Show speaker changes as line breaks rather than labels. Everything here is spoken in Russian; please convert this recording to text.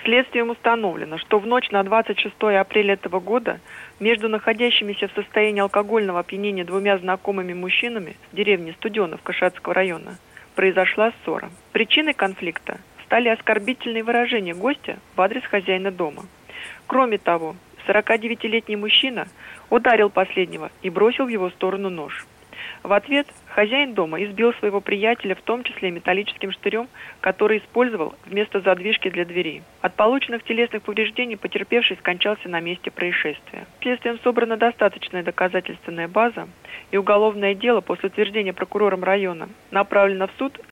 Следствием установлено, что в ночь на 26 апреля этого года между находящимися в состоянии алкогольного опьянения двумя знакомыми мужчинами с деревни Студенов Кашатского района произошла ссора. Причиной конфликта стали оскорбительные выражения гостя в адрес хозяина дома. Кроме того, 49-летний мужчина ударил последнего и бросил в его сторону нож. В ответ хозяин дома избил своего приятеля, в том числе металлическим штырем, который использовал вместо задвижки для двери. От полученных телесных повреждений потерпевший скончался на месте происшествия. Следствием собрана достаточная доказательственная база, и уголовное дело после утверждения прокурором района направлено в суд